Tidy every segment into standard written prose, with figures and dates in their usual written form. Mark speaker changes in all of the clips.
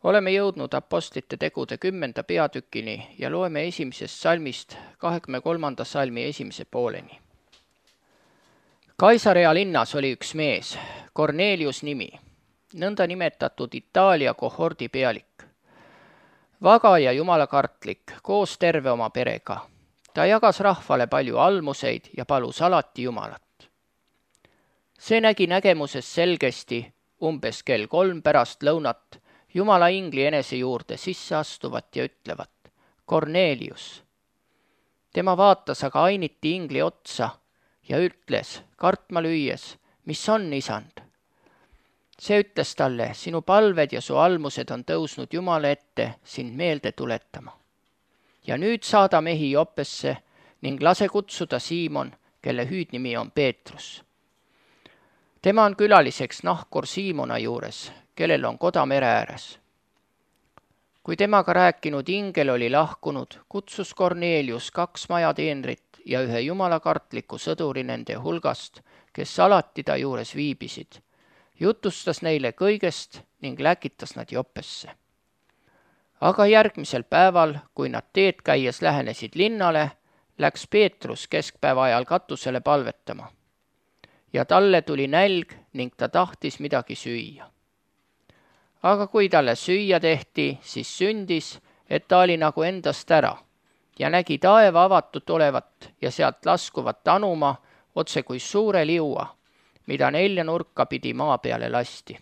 Speaker 1: Oleme jõudnud apostlite tegude 10. peatükini ja loeme esimesest salmist 23. salmi esimese pooleni. Kaisarea linnas oli üks mees, Kornelius nimi, nõnda nimetatud Itaalia kohordi pealik. Vaga ja jumalakartlik, koos terve oma perega. Ta jagas rahvale palju almuseid ja palus alati Jumalat. See nägi nägemuses selgesti umbes kell 3 pärast lõunat Jumala ingli enese juurde sisse astuvat ja ütlevat: Kornelius. Tema vaatas aga ainiti ingli otsa ja ütles kartma lüües: mis on, isand? See ütles talle: sinu palved ja su almused on tõusnud Jumala ette sind meelde tuletama. Ja nüüd saada mehi Joppesse ning lase kutsuda Siimon, kelle hüüdnimi on Peetrus. Tema on külaliseks nahkur Siimona juures, kellel on koda mere ääres. Kui temaga rääkinud ingel oli lahkunud, kutsus Kornelius 2 majateenrit ja ühe jumalakartliku sõduri nende hulgast, kes alati ta juures viibisid. Jutustas neile kõigest ning läkitas nad Joppesse. Aga järgmisel päeval, kui nad teed käies lähenesid linnale, läks Peetrus keskpäeva ajal katusele palvetama. Ja talle tuli nälg ning ta tahtis midagi süüa. Aga kui talle süüa tehti, siis sündis, et ta oli nagu endast ära ja nägi taeva avatud olevat ja sealt laskuvat anuma otse kui suure liua, mida 4 nurka pidi maa peale lasti.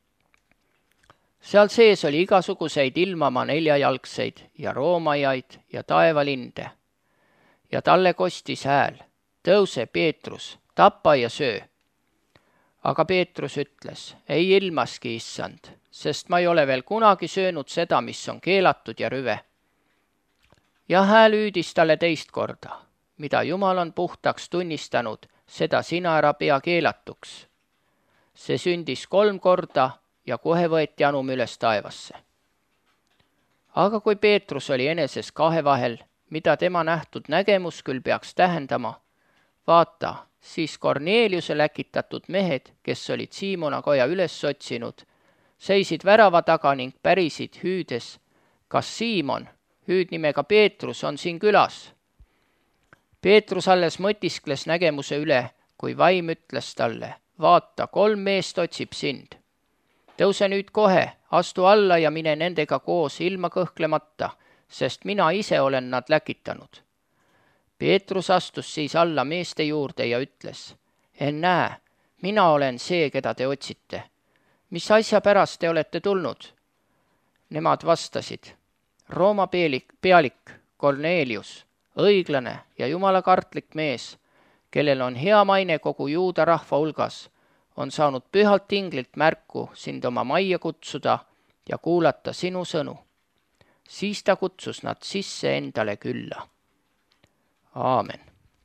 Speaker 1: Seal sees oli igasuguseid ilmamaa 4-jalgseid ja roomajaid ja taevalinde. Ja talle kostis hääl: tõuse, Peetrus, tapa ja söö. Aga Peetrus ütles: ei ilmaski, issand, sest ma ei ole veel kunagi söönud seda, mis on keelatud ja rüve. Ja hääl hüüdis talle teist korda: mida Jumal on puhtaks tunnistanud, seda sina ära pea keelatuks. See sündis 3 korda ja kohe võeti anum üles taevasse. Aga kui Peetrus oli eneses kahe vahel, mida tema nähtud nägemus küll peaks tähendama, vaata, siis Korneliuse läkitatud mehed, kes olid Siimona koja üles otsinud, seisid värava taga ning pärisid hüüdes: kas Siimon, hüüdnimega Peetrus, on siin külas? Peetrus alles mõtiskles nägemuse üle, kui vaim ütles talle: vaata, 3 meest otsib sind. Tõuse nüüd kohe, astu alla ja mine nendega koos ilma kõhklemata, sest mina ise olen nad läkitanud. Peetrus astus siis alla meeste juurde ja ütles: ennäe, mina olen see, keda te otsite. Mis asja pärast te olete tulnud? Nemad vastasid: Rooma pealik Kornelius, õiglane ja jumalakartlik mees, kellel on hea maine kogu juuda rahva hulgas, on saanud pühalt inglilt märku sind oma majja kutsuda ja kuulata sinu sõnu. Siis ta kutsus nad sisse endale külla. Aamen.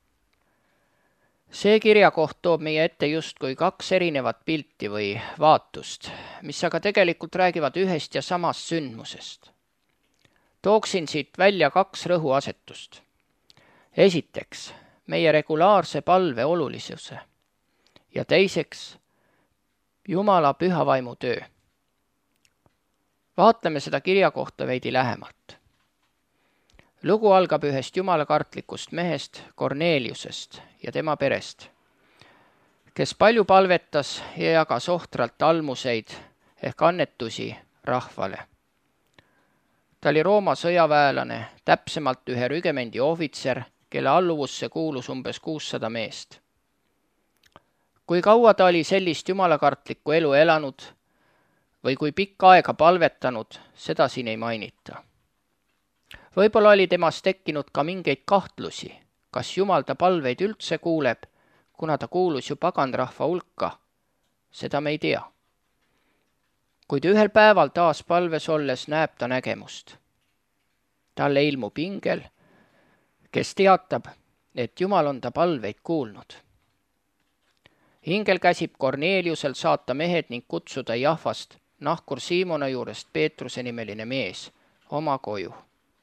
Speaker 1: See kirjakoht toob meie ette justkui 2 erinevat pilti või vaatust, mis aga tegelikult räägivad ühest ja samast sündmusest. Tooksin siit välja 2 rõhuasetust. Esiteks, meie regulaarse palve olulisuse ja teiseks, Jumala pühavaimu töö. Vaatleme seda kirjakohta veidi lähemalt. Lugu algab ühest jumalakartlikust mehest, Korneliusest ja tema perest, kes palju palvetas ja jagas ohtralt almuseid ehk annetusi rahvale. Ta oli Rooma sõjaväelane, täpsemalt ühe rügemendi ohvitser, kelle alluvusse kuulus umbes 600 meest. Kui kaua ta oli sellist jumalakartlikku elu elanud või kui pikka aega palvetanud, seda siin ei mainita. Võib-olla oli temas tekkinud ka mingeid kahtlusi, kas Jumal ta palveid üldse kuuleb, kuna ta kuulus ju paganrahva hulka. Seda me ei tea. Kuid ühel päeval taas palves olles näeb ta nägemust. Talle ilmub ingel, kes teatab, et Jumal on ta palveid kuulnud. Ingel käsib Korneliusel saata mehed ning kutsuda Jahvast nahkur Siimona juurest Peetruse nimeline mees oma koju.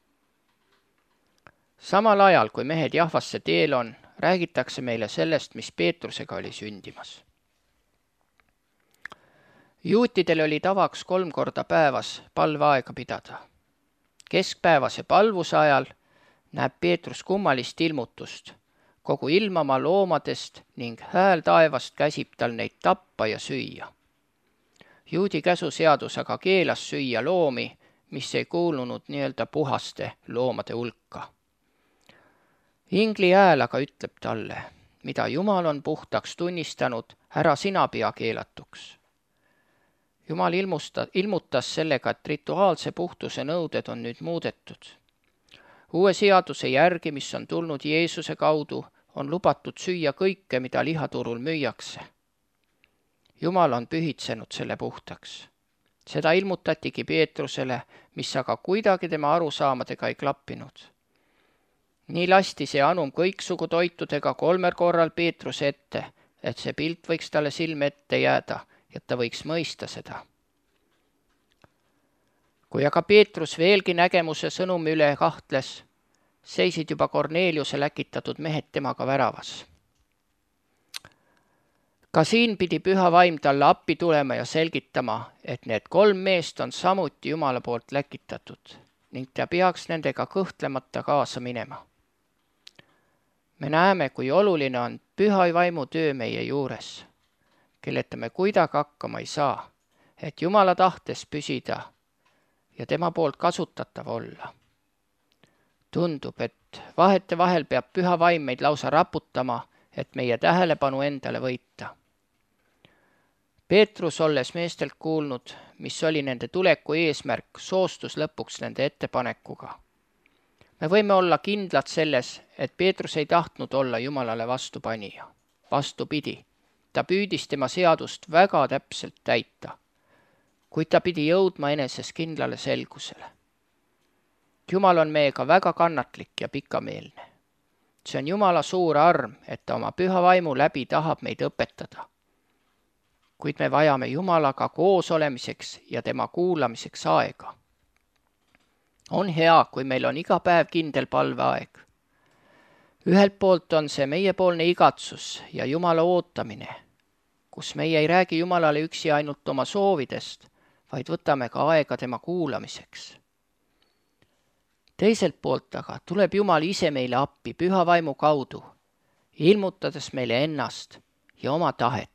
Speaker 1: Samal ajal, kui mehed Jahvasse teel on, räägitakse meile sellest, mis Peetrusega oli sündimas. Juutidel oli tavaks 3 korda päevas palveaega pidada. Keskpäevase palvuse ajal näeb Peetrus kummalist ilmutust. Kogu ilmamaa loomadest ning hääl taevast käsib tal neid tappa ja süüa. Juudi käsuseadus aga keelas süüa loomi, mis ei kuulunud nii-öelda puhaste loomade hulka. Ingli hääl aga ütleb talle, mida Jumal on puhtaks tunnistanud, ära sina pea keelatuks. Jumal ilmutas sellega, et rituaalse puhtuse nõuded on nüüd muudetud. Uue seaduse järgi, mis on tulnud Jeesuse kaudu, on lubatud süüa kõike, mida lihaturul müüakse. Jumal on pühitsenud selle puhtaks. Seda ilmutatigi Peetrusele, mis aga kuidagi tema arusaamadega ei klappinud. Nii lasti see anum kõiksugu toitudega 3 korral Peetruse ette, et see pilt võiks talle silme ette jääda ja ta võiks mõista seda. Kui aga Peetrus veelgi nägemuse sõnumi üle kahtles, seisid juba Korneliuse läkitatud mehed temaga väravas. Ka siin pidi püha vaim talle appi tulema ja selgitama, et need 3 meest on samuti Jumala poolt läkitatud ning ta peaks nendega kõhtlemata kaasa minema. Me näeme, kui oluline on püha vaimu töö meie juures, kelleta me kuidagi hakkama ei saa, et Jumala tahtes püsida ja tema poolt kasutatav olla. Tundub, et vahetevahel peab püha vaim meid lausa raputama, et meie tähelepanu endale võita. Peetrus, olles meestelt kuulnud, mis oli nende tuleku eesmärk, soostus lõpuks nende ettepanekuga. Me võime olla kindlad selles, et Peetrus ei tahtnud olla Jumalale vastupanija. Vastupidi, ta püüdis tema seadust väga täpselt täita, kuid ta pidi jõudma eneses kindlale selgusele. Jumal on meiega väga kannatlik ja pikameelne. See on Jumala suur arm, et ta oma püha vaimu läbi tahab meid õpetada. Kuid me vajame Jumalaga koos olemiseks ja tema kuulamiseks aega. On hea, kui meil on iga päev kindel palveaeg. Ühelt poolt on see meiepoolne igatsus ja Jumala ootamine, kus meie ei räägi Jumalale üksi ainult oma soovidest, vaid võtame ka aega tema kuulamiseks. Teiselt poolt aga tuleb Jumal ise meile appi püha vaimu kaudu, ilmutades meile ennast ja oma tahet.